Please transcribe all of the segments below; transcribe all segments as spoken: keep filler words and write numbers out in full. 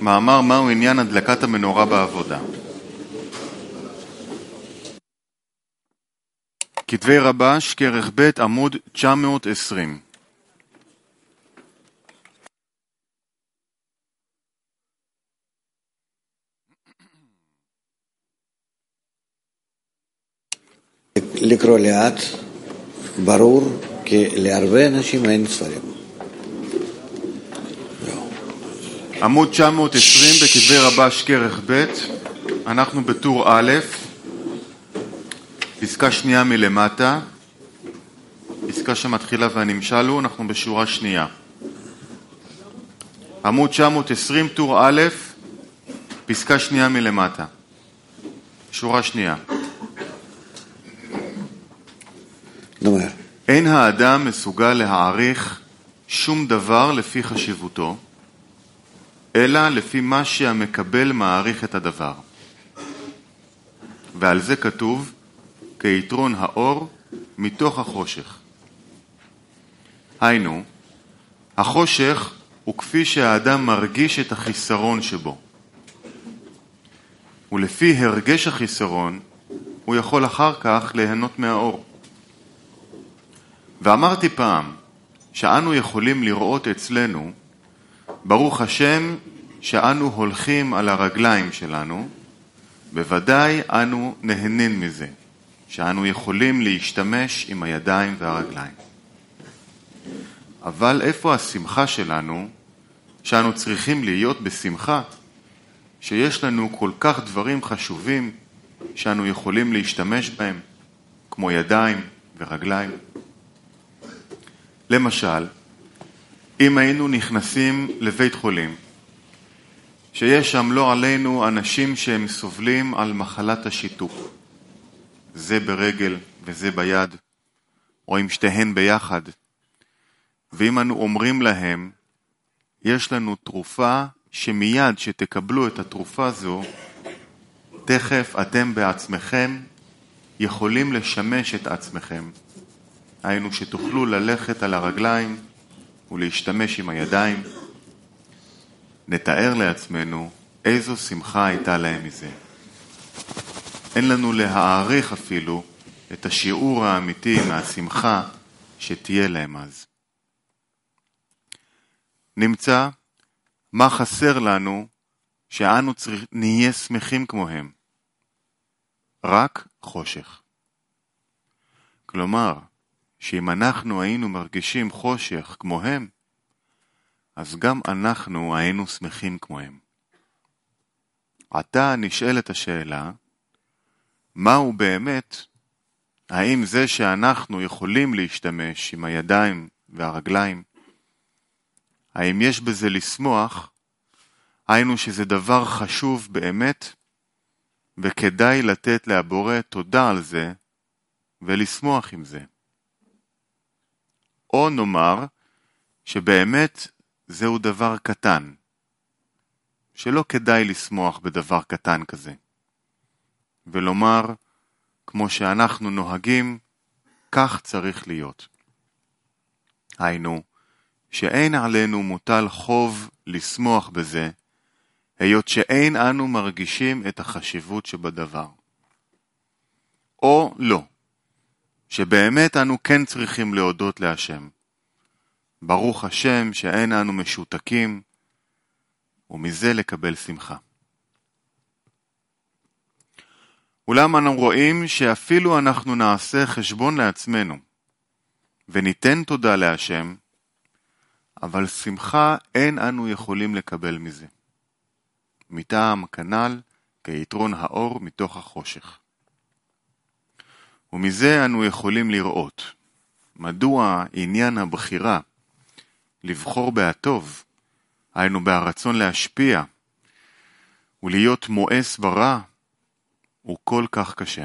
מאמר מהו עניין הדלקת המנורה בעבודה. כתבי רבש, כרך ב' עמוד תשע מאות ועשרים. לקרוא לאט, ברור, כי להרבה אנשים אין ספרים. עמוד תשע מאות ועשרים בכתבי רבש כרך ב', אנחנו בטור א', פסקה שנייה מלמטה, פסקה שמתחילה והנמשלו, אנחנו בשורה שנייה. עמוד תשע מאות ועשרים, טור א', פסקה שנייה מלמטה, שורה שנייה. נאמר. אין האדם מסוגל להעריך שום דבר לפי חשיבותו, אלא לפי מה שהמקבל מעריך את הדבר. ועל זה כתוב, כיתרון האור מתוך החושך. היינו, החושך הוא כפי שהאדם מרגיש את החיסרון שבו. ולפי הרגש החיסרון, הוא יכול אחר כך ליהנות מהאור. ואמרתי פעם, שאנו יכולים לראות אצלנו, ברוך השם שאנו הולכים על הרגליים שלנו, בוודאי אנו נהנים מזה, שאנו יכולים להשתמש עם הידיים והרגליים. אבל איפה השמחה שלנו, שאנו צריכים להיות בשמחה, שיש לנו כל כך דברים חשובים שאנו יכולים להשתמש בהם, כמו ידיים ורגליים? למשל, אם היינו נכנסים לבית חולים, שיש שם לא עלינו אנשים שהם סובלים על מחלת השיתוק, זה ברגל וזה ביד, או עם שתיהן ביחד, ואם אנו אומרים להם, יש לנו תרופה שמיד שתקבלו את התרופה הזו, תכף אתם בעצמכם יכולים לשמש את עצמכם, היינו שתוכלו ללכת על הרגליים ולהשתמש עם הידיים, נתאר לעצמנו איזו שמחה הייתה להם מזה. אין לנו להעריך אפילו את השיעור האמיתי מהשמחה שתהיה להם אז. נמצא מה חסר לנו שאנו צריך, נהיה שמחים כמוהם. רק חושך. כלומר, שאם אנחנו היינו מרגישים חושך כמוהם, אז גם אנחנו היינו שמחים כמוהם. עתה נשאלת השאלה, מהו באמת, האם זה שאנחנו יכולים להשתמש עם הידיים והרגליים, האם יש בזה לשמוח, היינו שזה דבר חשוב באמת, וכדאי לתת להבורא תודה על זה, ולשמוח עם זה. או נאמר שבאמת זהו דבר קטן, שלא כדאי לשמוח בדבר קטן כזה. ולומר, כמו שאנחנו נוהגים, כך צריך להיות. היינו, שאין עלינו מוטל חוב לשמוח בזה, היות שאין אנו מרגישים את החשיבות שבדבר. או לא. שבאמת אנו כן צריכים להודות להשם. ברוך השם שאין אנו משותקים, ומזה לקבל שמחה. אולם אנו רואים שאפילו אנחנו נעשה חשבון לעצמנו, וניתן תודה להשם, אבל שמחה אין אנו יכולים לקבל מזה. מטעם כנ"ל כיתרון האור מתוך החושך. ומזה אנו יכולים לראות, מדוע עניין הבחירה, לבחור בהטוב, היינו ברצון להשפיע, ולהיות מואס ברע, הוא כל כך קשה.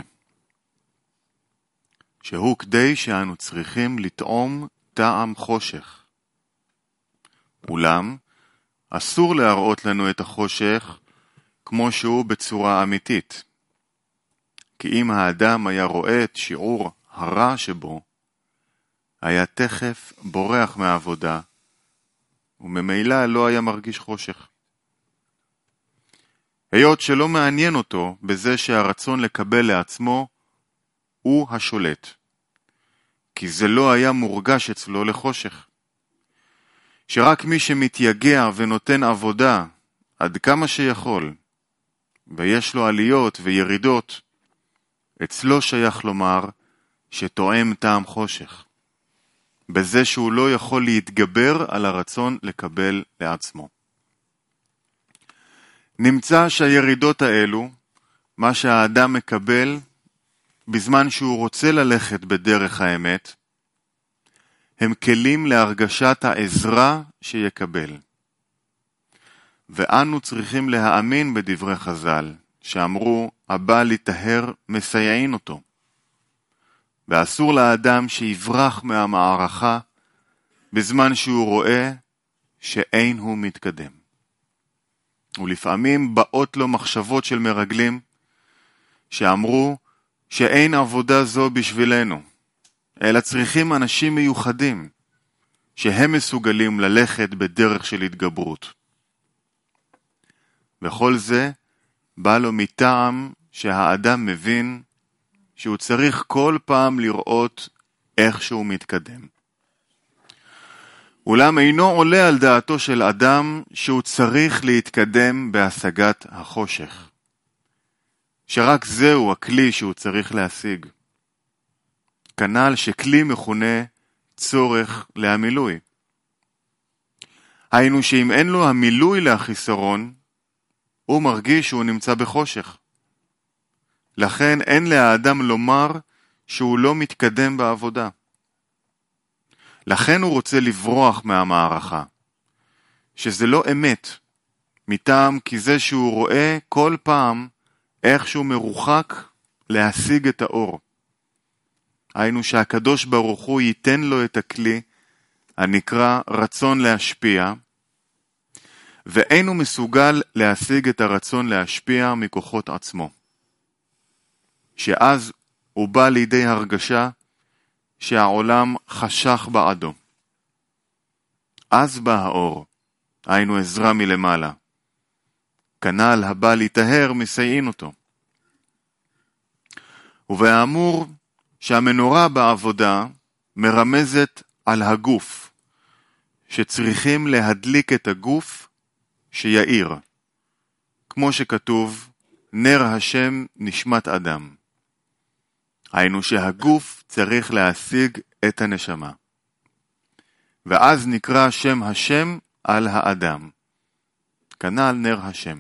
שהוא כדי שאנו צריכים לטעום טעם חושך. אולם, אסור להראות לנו את החושך כמו שהוא בצורה אמיתית. כי אם האדם היה רואה את שיעור הרע שבו, היה תכף בורח מהעבודה, וממילא לא היה מרגיש חושך. היות שלא מעניין אותו בזה שהרצון לקבל לעצמו הוא השולט, כי זה לא היה מורגש אצלו לחושך. שרק מי שמתייגע ונותן עבודה עד כמה שיכול, ויש לו עליות וירידות, אצלו שייך לומר שתואם טעם חושך, בזה שהוא לא יכול להתגבר על הרצון לקבל לעצמו. נמצא שהירידות האלו, מה שהאדם מקבל בזמן שהוא רוצה ללכת בדרך האמת, הם כלים להרגשת העזרה שיקבל. ואנו צריכים להאמין בדברי חז"ל, שאמרו, הבא לטהר מסייעין אותו. ואסור לאדם שיברח מהמערכה בזמן שהוא רואה שאין הוא מתקדם. ולפעמים באות לו מחשבות של מרגלים שאמרו שאין עבודה זו בשבילנו, אלא צריכים אנשים מיוחדים שהם מסוגלים ללכת בדרך של התגברות. וכל זה בא לו מטעם שהאדם מבין שהוא צריך כל פעם לראות איך שהוא מתקדם. אולם אינו עולה על דעתו של אדם שהוא צריך להתקדם בהשגת החושך, שרק זהו הכלי שהוא צריך להשיג. כנ"ל שכלי מכונה צורך להמילוי. היינו שאם אין לו המילוי להחיסרון, הוא מרגיש שהוא נמצא בחושך. לכן אין לאדם לומר שהוא לא מתקדם בעבודה. לכן הוא רוצה לברוח מהמערכה, שזה לא אמת, מטעם כי זה שהוא רואה כל פעם איך שהוא מרוחק להשיג את האור. היינו שהקדוש ברוך הוא ייתן לו את הכלי הנקרא רצון להשפיע, ואינו מסוגל להשיג את הרצון להשפיע מכוחות עצמו. שאז הוא בא לידי הרגשה שהעולם חשך בעדו. אז בא האור, היינו עזרה מלמעלה. כנ"ל הבא להיטהר מסייעין אותו. ובאמור שהמנורה בעבודה מרמזת על הגוף, שצריכים להדליק את הגוף שיעיר, כמו שכתוב, נר השם נשמת אדם. היינו שהגוף צריך להשיג את הנשמה. ואז נקרא שם השם על האדם. כנ"ל נר השם.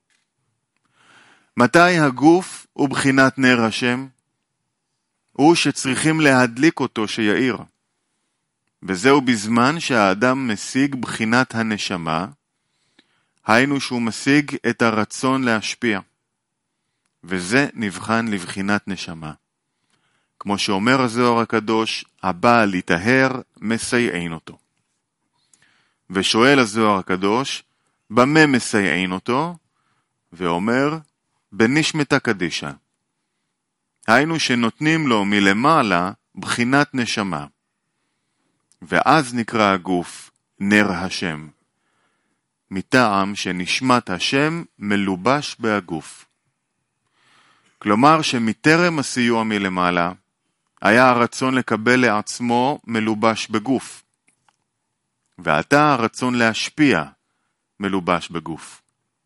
מתי הגוף הוא בחינת נר השם? הוא שצריכים להדליק אותו שיעיר. וזהו בזמן שהאדם משיג בחינת הנשמה, היינו שהוא משיג את הרצון להשפיע. וזה נבחן לבחינת נשמה. כמו שאומר הזוהר הקדוש, הבא להיטהר מסייעין אותו. ושואל הזוהר הקדוש, במה מסייעין אותו? ואומר, בנשמתה קדישה. היינו שנותנים לו מלמעלה בחינת נשמה. ואז נקרא הגוף נר השם. מטעם שנשמת השם מלובש בהגוף. כלומר שמטרם הסיוע מלמעלה, היה הרצון לקבל לעצמו מלובש בגוף. ועתה הרצון להשפיע מלובש בגוף.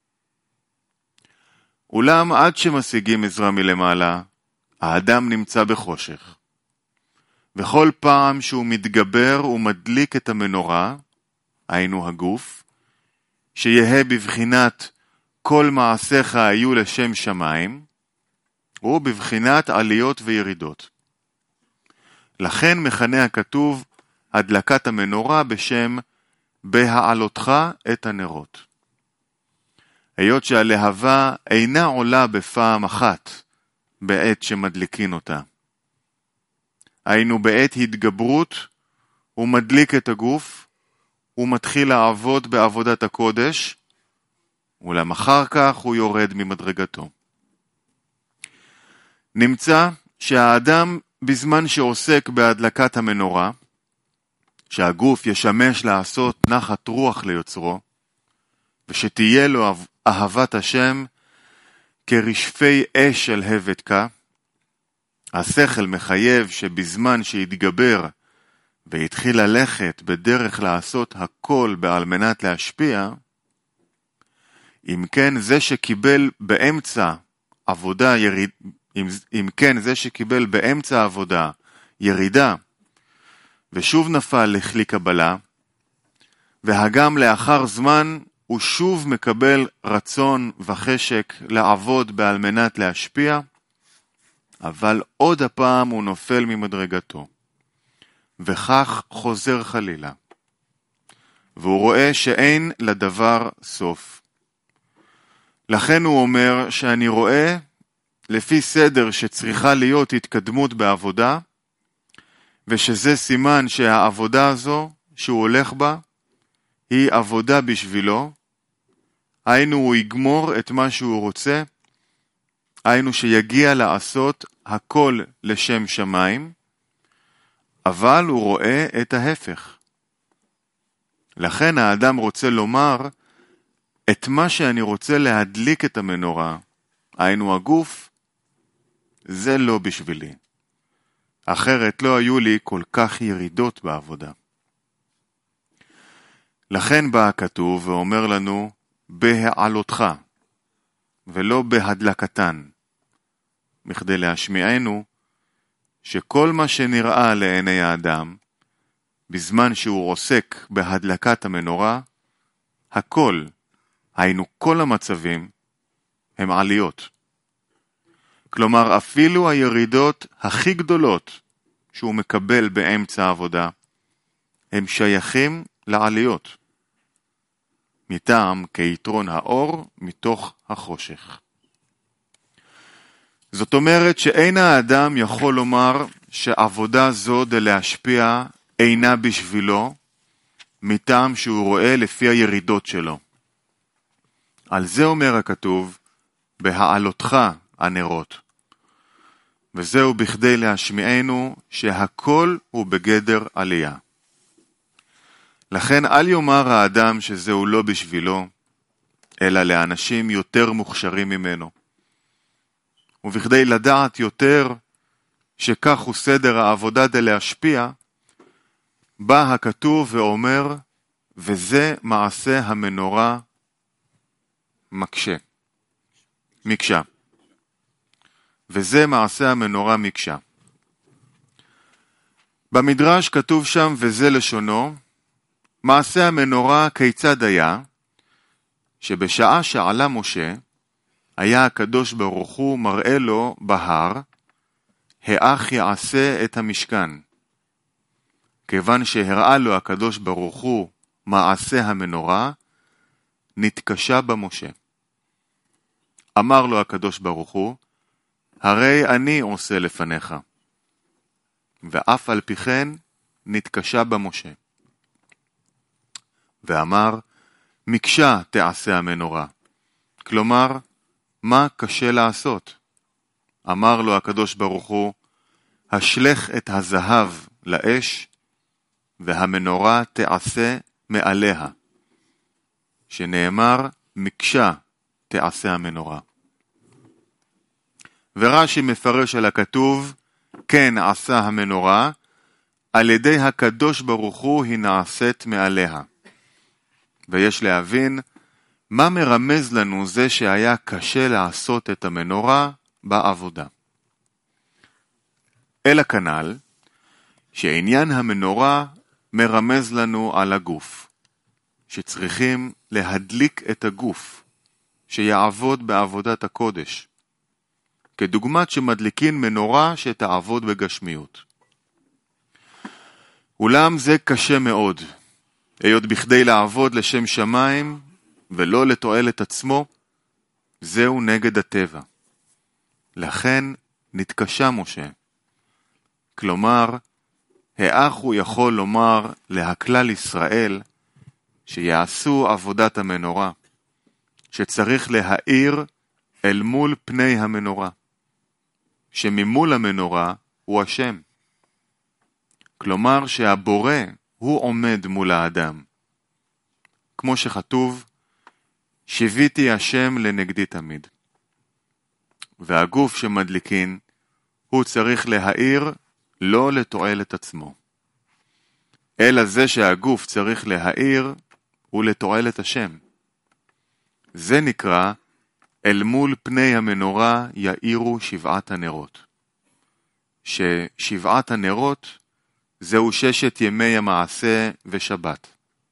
אולם עד שמשיגים עזרה מלמעלה, האדם נמצא בחושך. וכל פעם שהוא מתגבר ומדליק את המנורה, היינו הגוף, שיהיה בבחינת כל מעשיך היו לשם שמיים, הוא בבחינת עליות וירידות. לכן מכנה הכתוב הדלקת המנורה בשם בהעלותך את הנרות. היות שהלהבה אינה עולה בפעם אחת בעת שמדליקין אותה. היינו בעת התגברות הוא מדליק את הגוף, הוא מתחיל לעבוד בעבודת הקודש, אולם אחר כך הוא יורד ממדרגתו. נמצא שהאדם בזמן שעוסק בהדלקת המנורה, שהגוף ישמש לעשות נחת רוח ליוצרו, ושתהיה לו אהבת השם כרשפי אש של הבדקה, השכל מחייב שבזמן שהתגבר והתחיל ללכת בדרך לעשות הכל בעל מנת להשפיע, אם כן זה שקיבל באמצע עבודה יריד, אם, אם כן זה שקיבל באמצע עבודה ירידה ושוב נפל לכלי קבלה, והגם לאחר זמן הוא שוב מקבל רצון וחשק לעבוד בעל מנת להשפיע, אבל עוד הפעם הוא נופל ממדרגתו, וכך חוזר חלילה, והוא רואה שאין לדבר סוף. לכן הוא אומר שאני רואה לפי סדר שצריכה להיות התקדמות בעבודה, ושזה סימן שהעבודה הזו שהוא הולך בה היא עבודה בשבילו, היינו הוא יגמור את מה שהוא רוצה, היינו שיגיע לעשות הכל לשם שמיים, אבל הוא רואה את ההפך. לכן האדם רוצה לומר, את מה שאני רוצה להדליק את המנורה, היינו הגוף, זה לא בשבילי. אחרת לא היו לי כל כך ירידות בעבודה. לכן בא הכתוב ואומר לנו, בהעלותך, ולא בהדלקתן, מכדי להשמיענו שכל מה שנראה לעיני האדם, בזמן שהוא עוסק בהדלקת המנורה, הכל, היינו כל המצבים, הם עליות. כלומר, אפילו הירידות הכי גדולות שהוא מקבל באמצע העבודה, הם שייכים לעליות. מטעם כיתרון האור מתוך החושך. זאת אומרת שאין האדם יכול לומר שעבודה זו די להשפיע אינה בשבילו, מטעם שהוא רואה לפי הירידות שלו. על זה אומר הכתוב, בהעלותך הנרות. וזהו בכדי להשמיענו שהכל הוא בגדר עלייה. לכן אל יאמר האדם שזהו לא בשבילו, אלא לאנשים יותר מוכשרים ממנו. ובכדי לדעת יותר שכך הוא סדר העבודה די להשפיע, בא הכתוב ואומר, וזה מעשה המנורה מקשה. מקשה. וזה מעשה המנורה מקשה. במדרש כתוב שם, וזה לשונו, מעשה המנורה כיצד היה, שבשעה שעלה משה, היה הקדוש ברוך הוא מראה לו בהר, האח יעשה את המשכן. כיוון שהראה לו הקדוש ברוך הוא מעשה המנורה, נתקשה במשה. אמר לו הקדוש ברוך הוא, הרי אני עושה לפניך. ואף על פי כן נתקשה במשה. ואמר, מקשה תעשה המנורה. כלומר, מה קשה לעשות? אמר לו הקדוש ברוך הוא, השלך את הזהב לאש, והמנורה תעשה מעליה. שנאמר, מקשה תעשה המנורה. ורש"י מפרש על הכתוב, כן עשה המנורה, על ידי הקדוש ברוך הוא היא נעשית מעליה. ויש להבין, מה מרמז לנו זה שהיה קשה לעשות את המנורה בעבודה. אלא כנ"ל, שעניין המנורה מרמז לנו על הגוף, שצריכים להדליק את הגוף, שיעבוד בעבודת הקודש, כדוגמת שמדליקין מנורה שתעבוד בגשמיות. אולם זה קשה מאוד, היות בכדי לעבוד לשם שמיים ולא לתועלת עצמו, זהו נגד הטבע. לכן נתקשה משה. כלומר, האח הוא יכול לומר להכלל ישראל שיעשו עבודת המנורה, שצריך להאיר אל מול פני המנורה, שממול המנורה הוא השם. כלומר שהבורא הוא עומד מול האדם. כמו שכתוב, שיביתי השם לנגדי תמיד. והגוף שמדליקין הוא צריך להאיר לא לתועלת עצמו. אלא זה שהגוף צריך להאיר הוא לתועלת השם. זה נקרא אל מול פני המנורה יאירו שבעת הנרות. ששבעת הנרות זהו ששת ימי המעשה ושבת.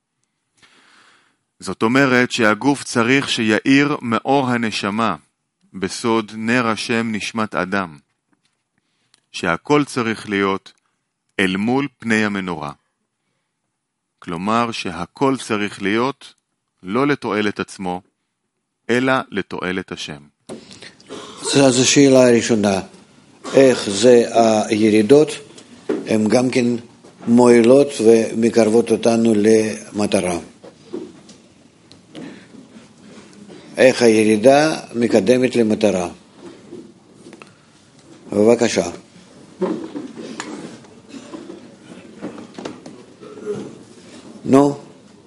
זאת אומרת שהגוף צריך שיאיר מאור הנשמה בסוד נר השם נשמת אדם. שהכל צריך להיות אל מול פני המנורה. כלומר שהכל צריך להיות לא לתועלת עצמו, אלא לתועלת השם. אז השאלה הראשונה, איך זה הירידות, הן גם כן מועילות ומקרבות אותנו למטרה. איך הירידה מקדמת למטרה. בבקשה. נו.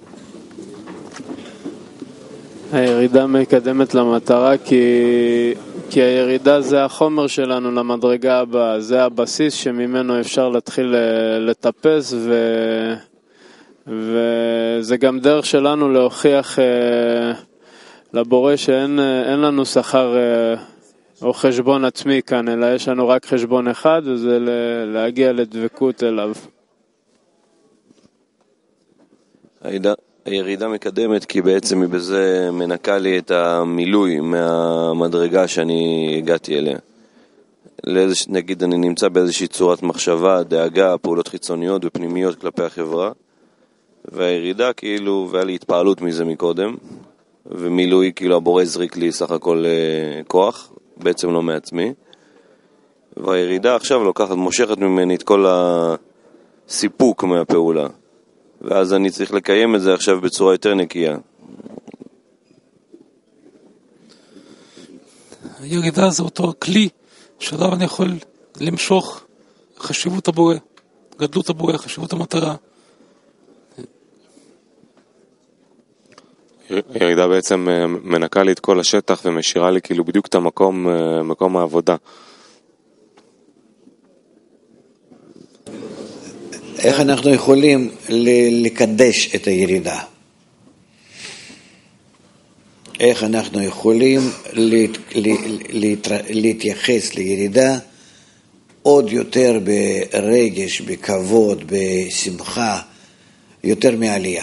הירידה מקדמת למטרה כי, כי הירידה זה החומר שלנו למדרגה הבאה, זה הבסיס שממנו אפשר להתחיל לטפס ו, וזה גם דרך שלנו להוכיח לבורא שאין אין לנו שכר או חשבון עצמי כאן, אלא יש לנו רק חשבון אחד וזה להגיע לדבקות אליו. הירידה, הירידה מקדמת כי בעצם היא בזה מנקה לי את המילוי מהמדרגה שאני הגעתי אליה. לאיזוש, נגיד אני נמצא באיזושהי צורת מחשבה, דאגה, פעולות חיצוניות ופנימיות כלפי החברה, והירידה כאילו, והיה לי התפעלות מזה מקודם, ומילוי כאילו הבורא זריק לי סך הכל אה, כוח, בעצם לא מעצמי, והירידה עכשיו לוקחת, מושכת ממני את כל הסיפוק מהפעולה. ואז אני צריך לקיים את זה עכשיו בצורה יותר נקייה. הירידה זה אותו כלי שעליו אני יכול למשוך חשיבות הבורא, גדלות הבורא, חשיבות המטרה. הירידה בעצם מנקה לי את כל השטח ומשאירה לי כאילו בדיוק את המקום, מקום העבודה. איך אנחנו יכולים לקדש את הירידה? איך אנחנו יכולים להת, להת, להתייחס לירידה עוד יותר ברגש, בכבוד, בשמחה, יותר מעלייה?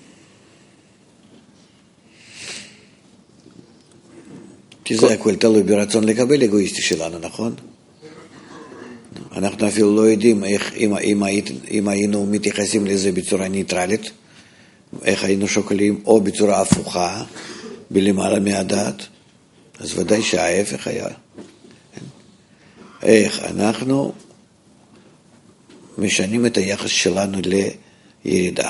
כי זה הכל תלוי ברצון לקבל אגואיסטי שלנו, נכון? אנחנו אפילו לא יודעים איך, אם, אם, אם היינו מתייחסים לזה בצורה ניטרלית, איך היינו שוקלים, או בצורה הפוכה, בלמעלה מהדעת, אז ודאי שההפך היה. איך אנחנו משנים את היחס שלנו לירידה.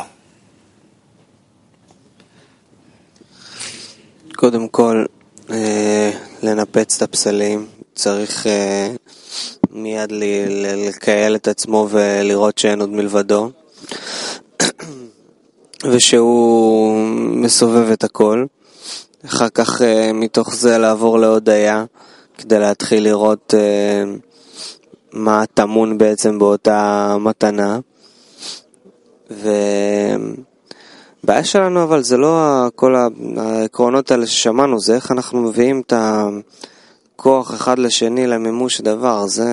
קודם כל, לנפץ את הפסלים, צריך מיד לקייל את עצמו ולראות שאין עוד מלבדו, ושהוא מסובב את הכל. אחר כך מתוך זה לעבור להודיה, כדי להתחיל לראות מה טמון בעצם באותה מתנה. והבעיה שלנו אבל זה לא כל העקרונות האלה ששמענו, זה איך אנחנו מביאים את הכוח אחד לשני למימוש הדבר. זה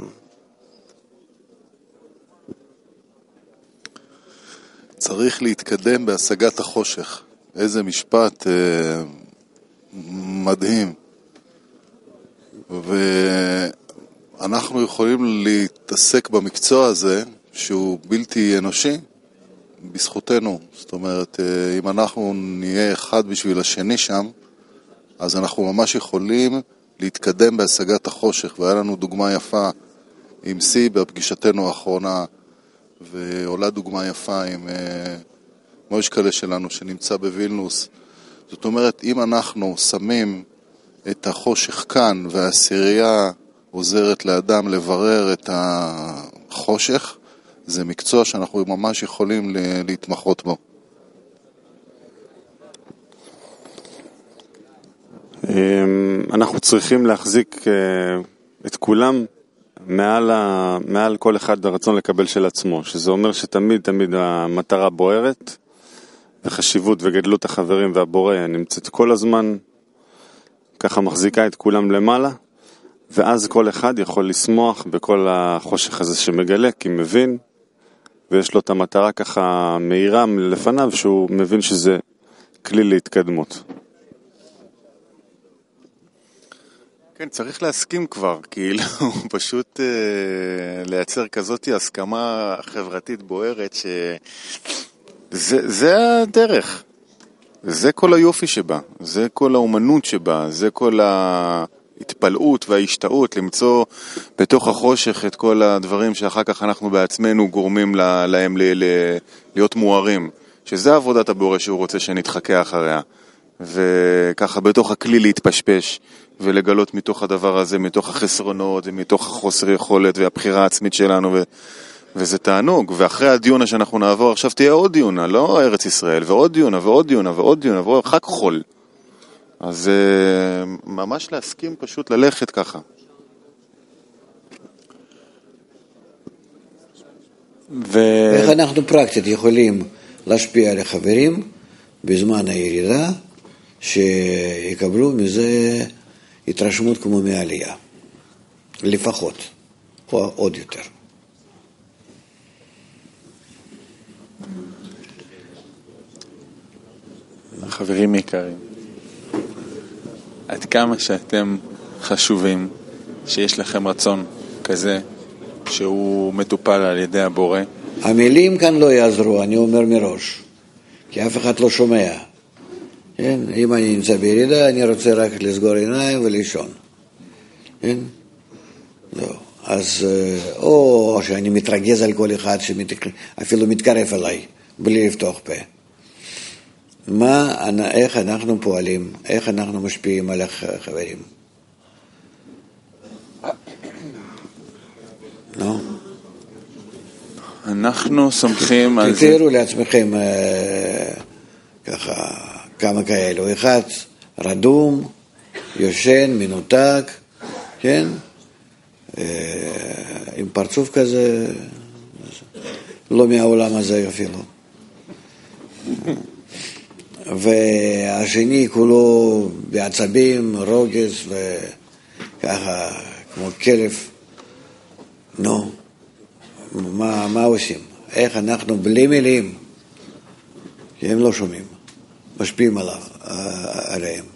צריך להתקדם בהשגת החושך. איזה משפט אה, מדהים. ואנחנו יכולים להתעסק במקצוע הזה שהוא בלתי אנושי בזכותנו. זאת אומרת, אם אנחנו נהיה אחד בשביל השני שם, אז אנחנו ממש יכולים להתקדם בהשגת החושך. והיה לנו דוגמה יפה עם סי בפגישתנו האחרונה, ועולה דוגמה יפה עם מוישקלה שלנו שנמצא בווילנוס. זאת אומרת, אם אנחנו שמים את החושך כאן והעשירייה עוזרת לאדם לברר את החושך, זה מקצוע שאנחנו ממש יכולים להתמחות בו. אנחנו צריכים להחזיק את כולם מעל, ה, מעל כל אחד הרצון לקבל של עצמו, שזה אומר שתמיד תמיד המטרה בוערת, וחשיבות וגדלות החברים והבורא נמצאת כל הזמן, ככה מחזיקה את כולם למעלה, ואז כל אחד יכול לשמוח בכל החושך הזה שמגלה, כי מבין, ויש לו את המטרה ככה מהירה לפניו, שהוא מבין שזה כלי להתקדמות. כן, צריך להסכים כבר, כאילו, פשוט אה, לייצר כזאת הסכמה חברתית בוערת, שזה זה הדרך, זה כל היופי שבה, זה כל האומנות שבה, זה כל ההתפלאות וההשתאות, למצוא בתוך החושך את כל הדברים שאחר כך אנחנו בעצמנו גורמים לה, להם ל, ל, להיות מוארים, שזה עבודת הבורא שהוא רוצה שנתחכה אחריה, וככה בתוך הכלי להתפשפש, ולגלות מתוך הדבר הזה, מתוך החסרונות, ומתוך החוסר יכולת, והבחירה העצמית שלנו, ו... וזה תענוג. ואחרי הדיונה שאנחנו נעבור, עכשיו תהיה עוד דיונה, לא ארץ ישראל, ועוד דיונה, ועוד דיונה, ועוד דיונה, ועוד חג חול. אז ממש להסכים פשוט ללכת ככה. ו... איך אנחנו פרקטית יכולים להשפיע על החברים בזמן הירידה, שיקבלו מזה התרשמות כמו מעלייה, לפחות, או עוד יותר. חברים יקרים, עד כמה שאתם חשובים, שיש לכם רצון כזה, שהוא מטופל על ידי הבורא. המילים כאן לא יעזרו, אני אומר מראש, כי אף אחד לא שומע. כן? אם אני נמצא בירידה, אני רוצה רק לסגור עיניים ולישון. כן? לא. אז או שאני מתרגז על כל אחד שאפילו מתקרב אליי, בלי לפתוח פה. מה, איך אנחנו פועלים, איך אנחנו משפיעים על החברים? לא? אנחנו סומכים על זה. תתארו לעצמכם ככה כמה כאלו, אחד רדום, יושן, מנותק, כן? עם פרצוף כזה, לא מהעולם הזה אפילו. והשני כולו בעצבים, רוגז וככה כמו כלב. נו, מה, מה עושים? איך אנחנו בלי מילים, כי הם לא שומעים, משפיעים עליו, עליהם.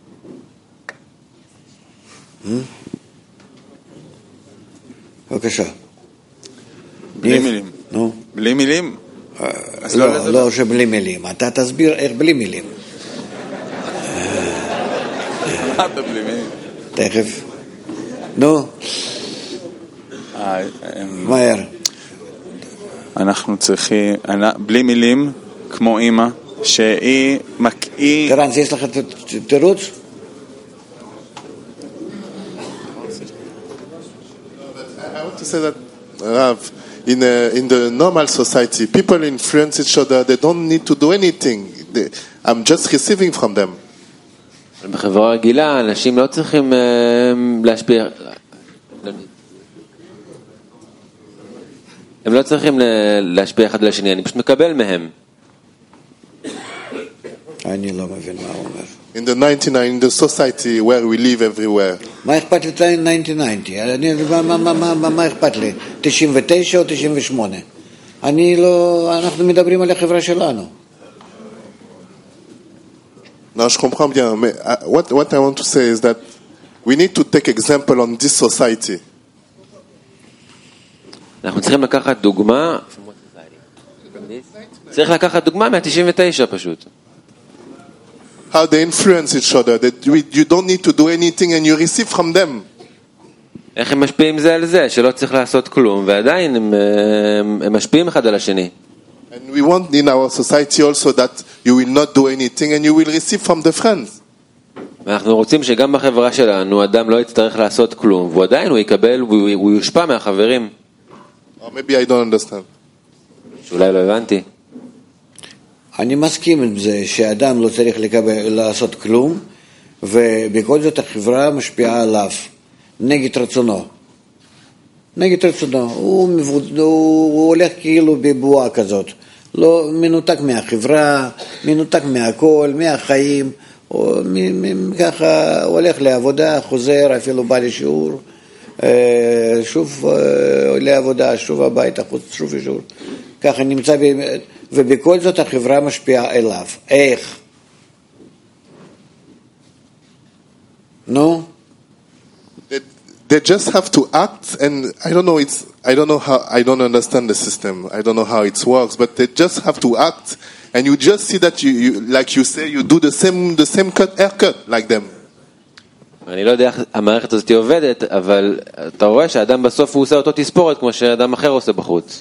בבקשה. בלי מילים. נו. בלי מילים? לא, לא שבלי מילים. אתה תסביר איך בלי מילים. מה אתה בלי מילים? תכף. נו. מהר. אנחנו צריכים, בלי מילים, כמו אמא, שהיא מקעי... טרנס, יש לך תירוץ? I want to say that, Rav, in, a, in the normal society, people influence each other. They don't need to do anything. They, I'm just receiving from them. בחברה רגילה, אנשים לא צריכים להשפיע... הם לא צריכים להשפיע אחד על השני, אני פשוט מקבל מהם. אני לא מבין מה הוא אומר. In the ninety-nine, in the society where we live everywhere. מה אכפת לי ניינטי? מה אכפת לי? תשעים ותשע או תשעים ושמונה? אני לא, אנחנו מדברים על החברה שלנו. Non, je comprends bien, mais what, what I want to say is that we need to take example on this society. אנחנו צריכים לקחת דוגמה, צריך לקחת דוגמה מה-תשעים ותשע פשוט. How they influence each other, that you don't need to do anything and you receive from them. איך הם משפיעים זה על זה, שלא צריך לעשות כלום, ועדיין הם, הם משפיעים אחד על השני. And we want in our society also that you will not do anything and you will receive from the friends. אנחנו רוצים שגם בחברה שלנו אדם לא יצטרך לעשות כלום, והוא עדיין הוא יקבל, הוא, הוא יושפע מהחברים. Or maybe I don't understand. שאולי לא הבנתי. אני מסכים עם זה שאדם לא צריך לקבל, לעשות כלום, ובכל זאת החברה משפיעה עליו, נגד רצונו. נגד רצונו, הוא, מבוד... הוא הולך כאילו בבועה כזאת, לא מנותק מהחברה, מנותק מהכל, מהחיים, או, מ... מ... ככה הולך לעבודה, חוזר, אפילו בא לשיעור, שוב לעבודה, שוב הביתה, שוב לשיעור, ככה נמצא, ב... ובכל זאת החברה משפיעה אליו. איך? נו? They just have to act, and I don't know. It's I don't know how I don't understand the system. I don't know how it works, but they just have to act, and you just see that you, you like you say, you do the same the same cut haircut like them. אני לא יודע איך המערכת הזאת עובדת, אבל אתה רואה שהאדם בסוף הוא עושה אותו תספורת כמו שאדם אחר עושה בחוץ.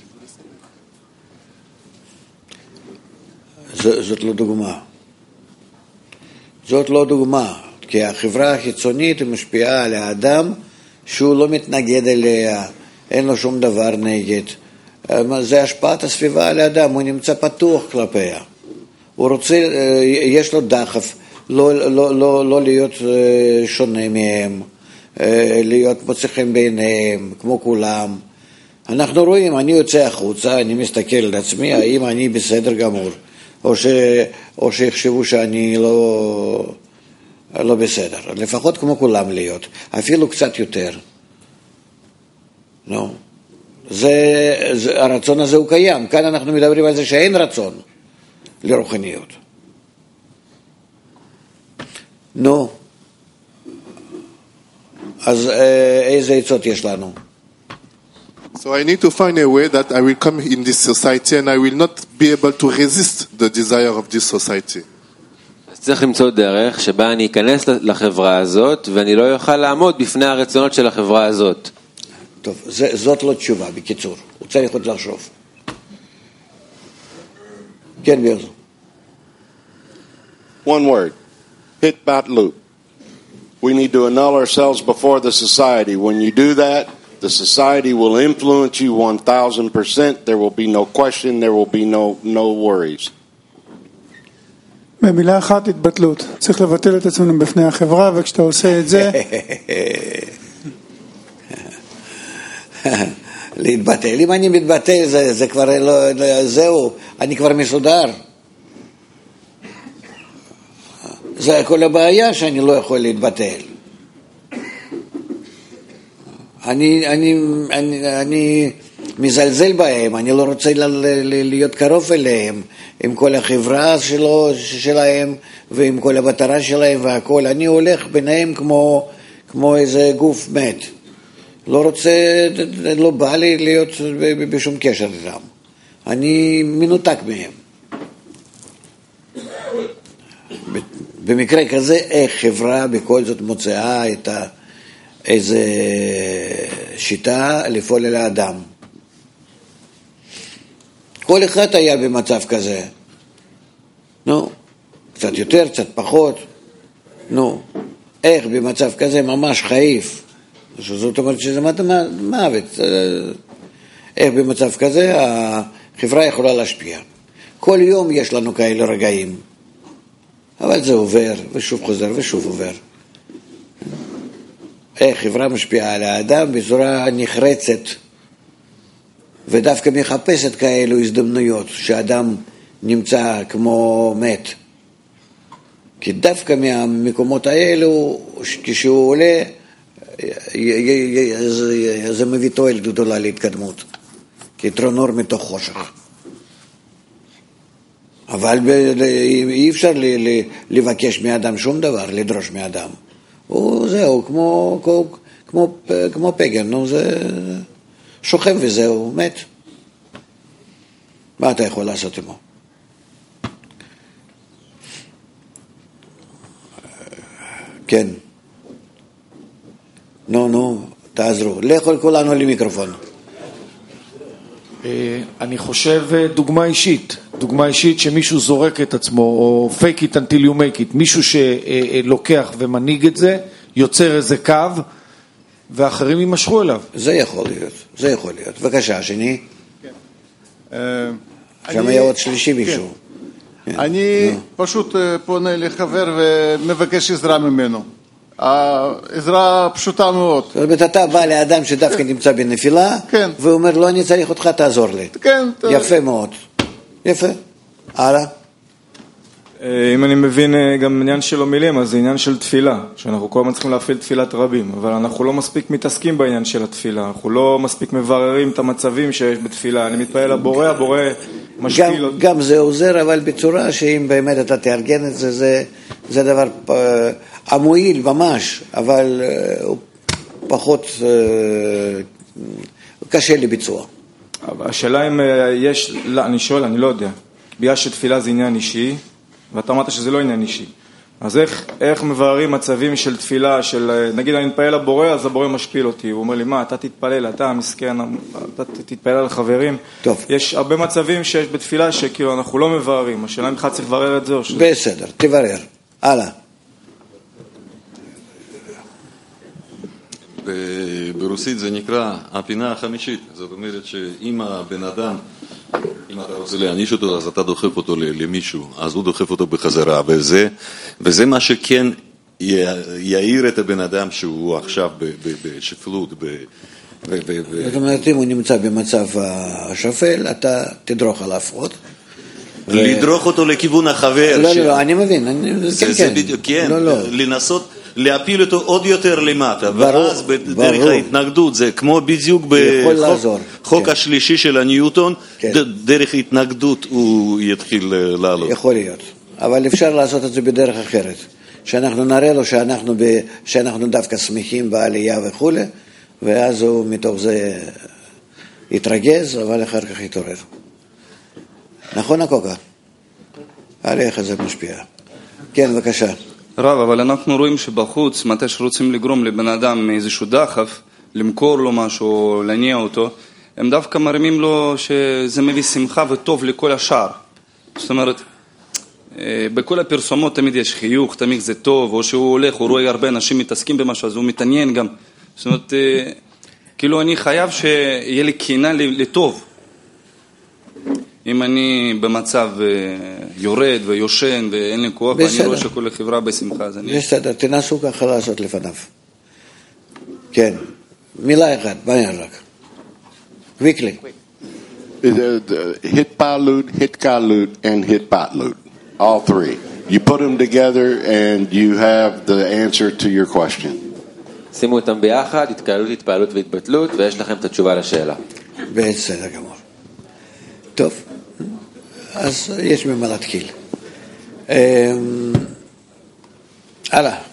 זאת לא דוגמה. זאת לא דוגמה. כי החברה החיצונית משפיעה על האדם שהוא לא מתנגד אליה, אין לו שום דבר נגד. זה השפעת הסביבה על האדם, הוא נמצא פתוח כלפיה. הוא רוצה, יש לו דחף לא, לא, לא, לא להיות שונה מהם, להיות מוצא חן בעיניהם, כמו כולם. אנחנו רואים, אני יוצא החוצה, אני מסתכל על עצמי, האם אני בסדר גמור, או, ש, או שיחשבו שאני לא... לא בסדר, לפחות כמו כולם להיות, אפילו קצת יותר. נו, זה, זה, הרצון הזה הוא קיים, כאן אנחנו מדברים על זה שאין רצון לרוחניות. נו, אז איזה עצות יש לנו? So I need to find a way that I will come in this society and I will not be able to resist the desire of this society. צריך למצוא דרך שבה אני אכנס לחברה הזאת ואני לא יוכל לעמוד בפני הרצונות של החברה הזאת. טוב, זה, זאת לא תשובה, בקיצור. הוא צריך עוד לחשוב. כן, בירזו. One word. Hit bat loop. We need to annul ourselves before the society. When you do that, the society will influence you one thousand percent. There will be no question. There will be no, no worries. במילה אחת, התבטלות. צריך לבטל את עצמנו בפני החברה, וכשאתה עושה את זה... להתבטל. אם אני מתבטל, זה, זה כבר לא... זהו, אני כבר מסודר. זה כל הבעיה שאני לא יכול להתבטל. אני, אני, אני, אני מזלזל בהם, אני לא רוצה להיות קרוב אליהם, עם כל החברה שלו, שלהם, ועם כל המטרה שלהם והכל. אני הולך ביניהם כמו, כמו איזה גוף מת. לא רוצה, לא בא לי להיות בשום קשר איתם. אני מנותק מהם. במקרה כזה, איך חברה בכל זאת מוצאה את ה... איזה שיטה לפעול אל האדם. כל אחד היה במצב כזה. נו, קצת יותר, קצת פחות. נו, איך במצב כזה ממש חייף. זאת אומרת שזה מוות. איך במצב כזה החברה יכולה להשפיע. כל יום יש לנו כאלה רגעים. אבל זה עובר, ושוב חוזר, ושוב עובר. איך חברה משפיעה על האדם בצורה נחרצת, ודווקא מחפשת כאלו הזדמנויות שהאדם נמצא כמו מת. כי דווקא מהמקומות האלו, כשהוא עולה, זה מביא תועלת גדולה להתקדמות, כתרון אור מתוך חושך. אבל אי אפשר לבקש מאדם שום דבר, לדרוש מאדם. זהו, כמו, כמו, כמו, כמו פגן, נו, זה שוכב וזהו, מת. מה אתה יכול לעשות עמו? כן. נו, נו, תעזרו. לכו כולנו למיקרופון. אני חושב דוגמה אישית, דוגמה אישית שמישהו זורק את עצמו, או fake it until you make it, מישהו שלוקח ומנהיג את זה, יוצר איזה קו, ואחרים יימשכו אליו. זה יכול להיות, זה יכול להיות. בבקשה, השני. שם היה עוד שלישי מישהו. אני פשוט פונה לחבר ומבקש עזרה ממנו. העזרה פשוטה מאוד. זאת אומרת, אתה בא לאדם שדווקא נמצא בנפילה, ואומר לו, אני צריך אותך, תעזור לי. יפה מאוד. יפה. הלאה. אם אני מבין גם עניין של המילים, אז זה עניין של תפילה, שאנחנו כל הזמן צריכים להפעיל תפילת רבים, אבל אנחנו לא מספיק מתעסקים בעניין של התפילה, אנחנו לא מספיק מבררים את המצבים שיש בתפילה, אני מתפעל לבורא, הבורא משפיל. גם, גם זה עוזר, אבל בצורה שאם באמת אתה תארגן את זה, זה, זה דבר המועיל ממש, אבל הוא פחות קשה לביצוע. השאלה אם יש, לא, אני שואל, אני לא יודע, בגלל שתפילה זה עניין אישי, ואתה אמרת שזה לא עניין אישי. אז איך, איך מבררים מצבים של תפילה, של נגיד אני מתפעל לבורא, אז הבורא משפיל אותי. הוא אומר לי, מה, אתה תתפלל, אתה מסכן, אתה תתפעל על חברים. טוב. יש הרבה מצבים שיש בתפילה שכאילו אנחנו לא מבררים. השאלה אם לך צריך לברר את זה או שזה... בסדר, תברר. הלאה. ברוסית זה נקרא הפינה החמישית. זאת אומרת שאם הבן אדם... אם אתה רוצה להעניש אותו, אז אתה דוחף אותו למישהו, אז הוא דוחף אותו בחזרה, וזה, וזה מה שכן יעיר את הבן אדם שהוא עכשיו בשפלות. זאת אומרת, אם הוא נמצא במצב השפל, אתה תדרוך עליו עוד. לדרוך אותו לכיוון החבר. לא, לא, אני מבין. זה בדיוק, כן, לנסות... להפיל אותו עוד יותר למטה, ואז בדרך ההתנגדות, זה כמו בדיוק בחוק השלישי של הניוטון, דרך ההתנגדות הוא יתחיל לעלות. יכול להיות, אבל אפשר לעשות את זה בדרך אחרת, שאנחנו נראה לו שאנחנו, שאנחנו דווקא שמחים בעלייה וכו', ואז הוא מתוך זה יתרגז, אבל אחר כך יתעורר. נכון הקוקה? עליך זה משפיע. כן, בבקשה. רב, אבל אנחנו רואים שבחוץ, מתי שרוצים לגרום לבן אדם איזשהו דחף, למכור לו משהו, להניע אותו, הם דווקא מרימים לו שזה מביא שמחה וטוב לכל השאר. זאת אומרת, בכל הפרסומות תמיד יש חיוך, תמיד זה טוב, או שהוא הולך, הוא רואה הרבה אנשים מתעסקים במשהו, אז הוא מתעניין גם. זאת אומרת, כאילו אני חייב שיהיה לי קינה לטוב. אם אני במצב יורד ויושן ואין לי כוח, ואני רואה שכל החברה בשמחה, אז אני... בסדר, תנסו ככה לעשות לפניו. כן, מילה אחת, בעניין רק. קוויקלי. Hit Balut, hit Galut, and hit Batlut. All three. You put them together and you have the answer to your question. שימו אותם ביחד, התקהלות, התפעלות והתבטלות, ויש לכם את התשובה לשאלה. בסדר גמור. טוב, אז יש ממה להתחיל. הלאה.